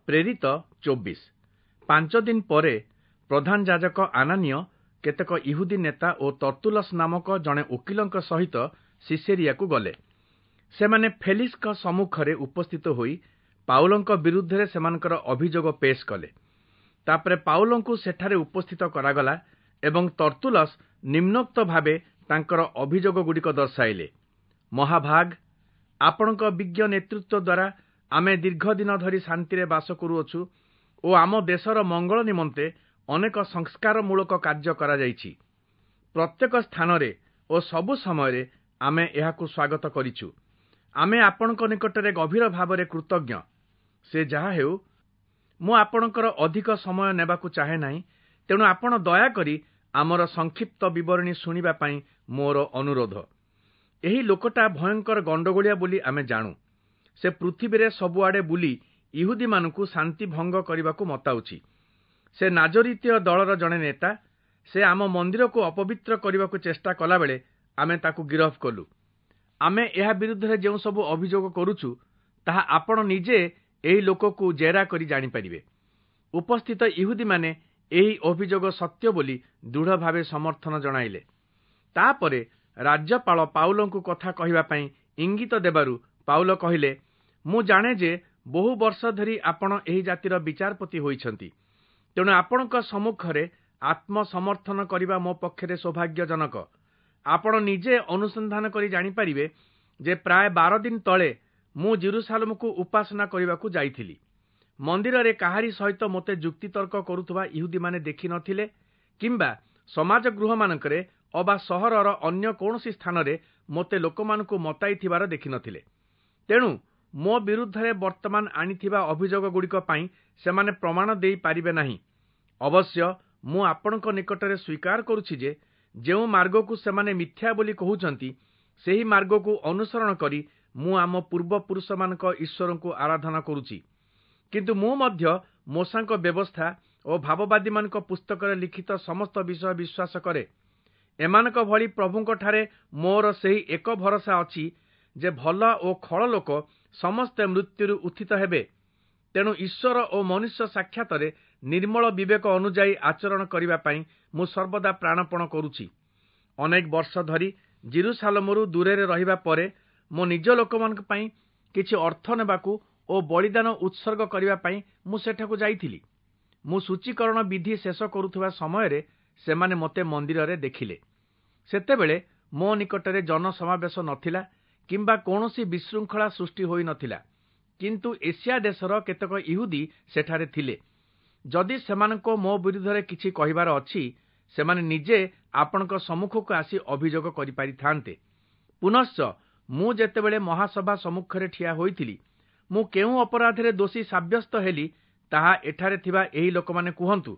ପ୍ରେରିତ 24 ପାଞ୍ଚ ଦିନ ପରେ ପ୍ରଧାନ ଯାଜକ ଆନାନୀୟ କେତେକ ଇହୁଦୀ ନେତା ଓ ତର୍ତ୍ତୁଲସ ନାମକ ଜଣେ ଓକିଲଙ୍କ ସହିତ ସିସେରିଆକୁ ଗଲେ। ସେମାନେ ଫେଲିକ୍ସଙ୍କ ସମ୍ମୁଖରେ ଉପସ୍ଥିତ ହୋଇ ପାଉଲଙ୍କ ବିରୁଦ୍ଧରେ ସେମାନଙ୍କର ଅଭିଯୋଗ ପେଶ କଲେ। ତାପରେ ପାଉଲଙ୍କୁ ସେଠାରେ ଉପସ୍ଥିତ କରାଗଲା ଏବଂ ତର୍ତ୍ତୁଲସ ନିମ୍ନୋକ୍ତ ଭାବେ ତାଙ୍କର ଅଭିଯୋଗଗୁଡ଼ିକ ଦର୍ଶାଇଲେ। ମହାଭାଗ, ଆପଣଙ୍କ ବିଜ୍ଞ ନେତୃତ୍ୱ ଦ୍ୱାରା ଆମେ ଦୀର୍ଘ ଦିନ ଧରି ଶାନ୍ତିରେ ବାସ କରୁଅଛୁ ଓ ଆମ ଦେଶର ମଙ୍ଗଳ ନିମନ୍ତେ ଅନେକ ସଂସ୍କାରମୂଳକ କାର୍ଯ୍ୟ କରାଯାଇଛି। ପ୍ରତ୍ୟେକ ସ୍ଥାନରେ ଓ ସବୁ ସମୟରେ ଆମେ ଏହାକୁ ସ୍ୱାଗତ କରିଛୁ। ଆମେ ଆପଣଙ୍କ ନିକଟରେ ଗଭୀର ଭାବରେ କୃତଜ୍ଞ। ସେ ଯାହା ହେଉ, ମୁଁ ଆପଣଙ୍କର ଅଧିକ ସମୟ ନେବାକୁ ଚାହେଁ ନାହିଁ, ତେଣୁ ଆପଣ ଦୟାକରି ଆମର ସଂକ୍ଷିପ୍ତ ବିବରଣୀ ଶୁଣିବା ପାଇଁ ମୋର ଅନୁରୋଧ। ଏହି ଲୋକଟା ଭୟଙ୍କର ଗଣ୍ଡଗୋଳିଆ ବୋଲି ଆମେ ଜାଣୁ। ସେ ପୃଥିବୀରେ ସବୁଆଡ଼େ ବୁଲି ଇହୁଦୀମାନଙ୍କୁ ଶାନ୍ତି ଭଙ୍ଗ କରିବାକୁ ମତାଉଛି। ସେ ନାଜରୀତୀୟ ଦଳର ଜଣେ ନେତା। ସେ ଆମ ମନ୍ଦିରକୁ ଅପବିତ୍ର କରିବାକୁ ଚେଷ୍ଟା କଲାବେଳେ ଆମେ ତାକୁ ଗିରଫ କଲୁ। ଆମେ ଏହା ବିରୁଦ୍ଧରେ ଯେଉଁ ସବୁ ଅଭିଯୋଗ କରୁଛୁ, ତାହା ଆପଣ ନିଜେ ଏହି ଲୋକକୁ ଜେରା କରି ଜାଣିପାରିବେ। ଉପସ୍ଥିତ ଇହୁଦୀମାନେ ଏହି ଅଭିଯୋଗ ସତ୍ୟ ବୋଲି ଦୃଢ଼ ଭାବେ ସମର୍ଥନ ଜଣାଇଲେ। ତାପରେ ରାଜ୍ୟପାଳ ପାଉଲଙ୍କୁ କଥା କହିବା ପାଇଁ ଇଙ୍ଗିତ ଦେବାରୁ ପାଉଲ କହିଲେ, ମୁଁ ଜାଣେ ଯେ ବହୁ ବର୍ଷ ଧରି ଆପଣ ଏହି ଜାତିର ବିଚାରପତି ହୋଇଛନ୍ତି। ତେଣୁ ଆପଣଙ୍କ ସମ୍ମୁଖରେ ଆତ୍ମସମର୍ଥନ କରିବା ମୋ ପକ୍ଷରେ ସୌଭାଗ୍ୟଜନକ। ଆପଣ ନିଜେ ଅନୁସନ୍ଧାନ କରି ଜାଣିପାରିବେ ଯେ ପ୍ରାୟ 12 ଦିନ ତଳେ ମୁଁ ଜେରୁସାଲେମକୁ ଉପାସନା କରିବାକୁ ଯାଇଥିଲି। ମନ୍ଦିରରେ କାହାରି ସହିତ ମୋତେ ଯୁକ୍ତିତର୍କ କରୁଥିବା ଇହୁଦୀମାନେ ଦେଖିନଥିଲେ କିମ୍ବା ସମାଜ ଗୃହମାନଙ୍କରେ ଅବା ସହରର ଅନ୍ୟ କୌଣସି ସ୍ଥାନରେ ମୋତେ ଲୋକମାନଙ୍କୁ ମତାଇଥିବାର ଦେଖିନଥିଲେ। ତେଣୁ ମୋ ବିରୁଦ୍ଧରେ ବର୍ତ୍ତମାନ ଆଣିଥିବା ଅଭିଯୋଗଗୁଡ଼ିକ ପାଇଁ ସେମାନେ ପ୍ରମାଣ ଦେଇପାରିବେ ନାହିଁ। ଅବଶ୍ୟ ମୁଁ ଆପଣଙ୍କ ନିକଟରେ ସ୍ୱୀକାର କରୁଛି ଯେ ଯେଉଁ ମାର୍ଗକୁ ସେମାନେ ମିଥ୍ୟା ବୋଲି କହୁଛନ୍ତି, ସେହି ମାର୍ଗକୁ ଅନୁସରଣ କରି ମୁଁ ଆମ ପୂର୍ବପୁରୁଷମାନଙ୍କ ଈଶ୍ୱରଙ୍କୁ ଆରାଧନା କରୁଛି। କିନ୍ତୁ ମୁଁ ମଧ୍ୟ ମୋଶାଙ୍କ ବ୍ୟବସ୍ଥା ଓ ଭାବବାଦୀମାନଙ୍କ ପୁସ୍ତକରେ ଲିଖିତ ସମସ୍ତ ବିଷୟ ବିଶ୍ୱାସ କରେ। ଏମାନଙ୍କ ଭଳି ପ୍ରଭୁଙ୍କଠାରେ ମୋର ସେହି ଏକ ଭରସା ଅଛି ଯେ ଭଲ ଓ ଖଳ ଲୋକ ସମସ୍ତେ ମୃତ୍ୟୁରୁ ଉତ୍ଥିତ ହେବେ। ତେଣୁ ଈଶ୍ୱର ଓ ମନୁଷ୍ୟ ସାକ୍ଷାତରେ ନିର୍ମଳ ବିବେକ ଅନୁଯାୟୀ ଆଚରଣ କରିବା ପାଇଁ ମୁଁ ସର୍ବଦା ପ୍ରାଣପଣ କରୁଛି। ଅନେକ ବର୍ଷ ଧରି ଜେରୁସାଲେମରୁ ଦୂରରେ ରହିବା ପରେ ମୋ ନିଜ ଲୋକମାନଙ୍କ ପାଇଁ କିଛି ଅର୍ଥ ନେବାକୁ ଓ ବଳିଦାନ ଉତ୍ସର୍ଗ କରିବା ପାଇଁ ମୁଁ ସେଠାକୁ ଯାଇଥିଲି। ମୁଁ ସୂଚୀକରଣ ବିଧି ଶେଷ କରୁଥିବା ସମୟରେ ସେମାନେ ମୋତେ ମନ୍ଦିରରେ ଦେଖିଲେ। ସେତେବେଳେ ମୋ ନିକଟରେ ଜନସମାବେଶ ନଥିଲା କିମ୍ବା କୌଣସି ବିଶୃଙ୍ଖଳା ସୃଷ୍ଟି ହୋଇନଥିଲା, କିନ୍ତୁ ଏସିଆ ଦେଶର କେତେକ ଇହୁଦୀ ସେଠାରେ ଥିଲେ। ଯଦି ସେମାନଙ୍କ ମୋ ବିରୁଦ୍ଧରେ କିଛି କହିବାର ଅଛି, ସେମାନେ ନିଜେ ଆପଣଙ୍କ ସମ୍ମୁଖକୁ ଆସି ଅଭିଯୋଗ କରିପାରିଥାନ୍ତେ। ପୁନଶ୍ଚ ମୁଁ ଯେତେବେଳେ ମହାସଭା ସମ୍ମୁଖରେ ଠିଆ ହୋଇଥିଲି, ମୁଁ କେଉଁ ଅପରାଧରେ ଦୋଷୀ ସାବ୍ୟସ୍ତ ହେଲି, ତାହା ଏଠାରେ ଥିବା ଏହି ଲୋକମାନେ କୁହନ୍ତୁ।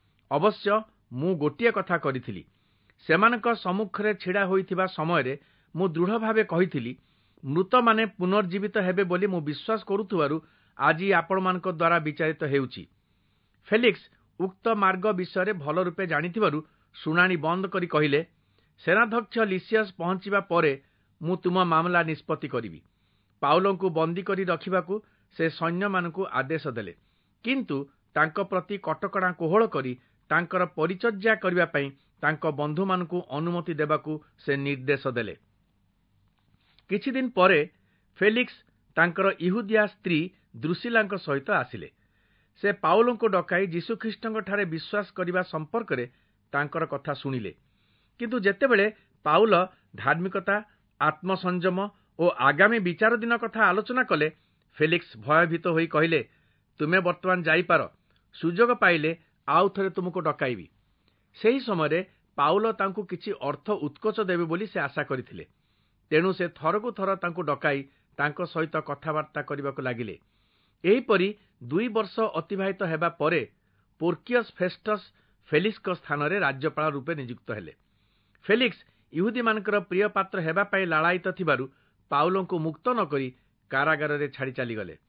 ଅବଶ୍ୟ ମୁଁ ଗୋଟିଏ କଥା କରିଥିଲି। ସେମାନଙ୍କ ସମ୍ମୁଖରେ ଛିଡ଼ା ହୋଇଥିବା ସମୟରେ ମୁଁ ଦୃଢ଼ ଭାବେ କହିଥିଲି, ମୃତମାନେ ପୁନର୍ଜୀବିତ ହେବେ ବୋଲି ମୁଁ ବିଶ୍ୱାସ କରୁଥିବାରୁ ଆଜି ଆପଣମାନଙ୍କ ଦ୍ୱାରା ବିଚାରିତ ହେଉଛି। ଫେଲିକ୍ସ ଉକ୍ତ ମାର୍ଗ ବିଷୟରେ ଭଲ ରୂପେ ଜାଣିଥିବାରୁ ଶୁଣାଣି ବନ୍ଦ କରି କହିଲେ, ସେନାଧ୍ୟକ୍ଷ ଲିସିୟସ୍ ପହଞ୍ଚିବା ପରେ ମୁଁ ତୁମ ମାମଲା ନିଷ୍ପତ୍ତି କରିବି। ପାଉଲଙ୍କୁ ବନ୍ଦୀ କରି ରଖିବାକୁ ସେ ସୈନ୍ୟମାନଙ୍କୁ ଆଦେଶ ଦେଲେ, କିନ୍ତୁ ତାଙ୍କ ପ୍ରତି କଟକଣା କୋହଳ କରି ତାଙ୍କର ପରିଚର୍ଯ୍ୟା କରିବା ପାଇଁ ତାଙ୍କ ବନ୍ଧୁମାନଙ୍କୁ ଅନୁମତି ଦେବାକୁ ସେ ନିର୍ଦ୍ଦେଶ ଦେଲେ। କିଛି ଦିନ ପରେ ଫେଲିକ୍ସ ତାଙ୍କର ଇହୁଦିଆ ସ୍ତ୍ରୀ ଦ୍ରୁସିଲାଙ୍କ ସହିତ ଆସିଲେ। ସେ ପାଉଲଙ୍କୁ ଡକାଇ ଯୀଶୁଖ୍ରୀଷ୍ଟଙ୍କଠାରେ ବିଶ୍ୱାସ କରିବା ସମ୍ପର୍କରେ ତାଙ୍କର କଥା ଶୁଣିଲେ। କିନ୍ତୁ ଯେତେବେଳେ ପାଉଲ ଧାର୍ମିକତା, ଆତ୍ମସଂଯମ ଓ ଆଗାମୀ ବିଚାର ଦିନ କଥା ଆଲୋଚନା କଲେ, ଫେଲିକ୍ସ ଭୟଭୀତ ହୋଇ କହିଲେ, ତୁମେ ବର୍ତ୍ତମାନ ଯାଇପାର। ସୁଯୋଗ ପାଇଲେ ଆଉ ଥରେ ତୁମକୁ ଡକାଇବି। ସେହି ସମୟରେ ପାଉଲ ତାଙ୍କୁ କିଛି ଅର୍ଥ ଉତ୍କୋଚ ଦେବେ ବୋଲି ସେ ଆଶା କରିଥିଲେ। ତେଣୁ ସେ ଥରକୁ ଥର ତାଙ୍କୁ ଡକାଇ ତାଙ୍କ ସହିତ କଥାବାର୍ତ୍ତା କରିବାକୁ ଲାଗିଲେ। ଏହିପରି 2 ବର୍ଷ ଅତିବାହିତ ହେବା ପରେ ପୋର୍କିୟସ୍ ଫେଷ୍ଟସ୍ ଫେଲିକ୍ସଙ୍କ ସ୍ଥାନରେ ରାଜ୍ୟପାଳ ରୂପେ ନିଯୁକ୍ତ ହେଲେ। ଫେଲିକ୍ସ ଇହୁଦୀମାନଙ୍କର ପ୍ରିୟ ପାତ୍ର ହେବା ପାଇଁ ଲାଳାୟିତ ଥିବାରୁ ପାଉଲଙ୍କୁ ମୁକ୍ତ ନ କରି କାରାଗାରରେ ଛାଡ଼ି ଚାଲିଗଲେ।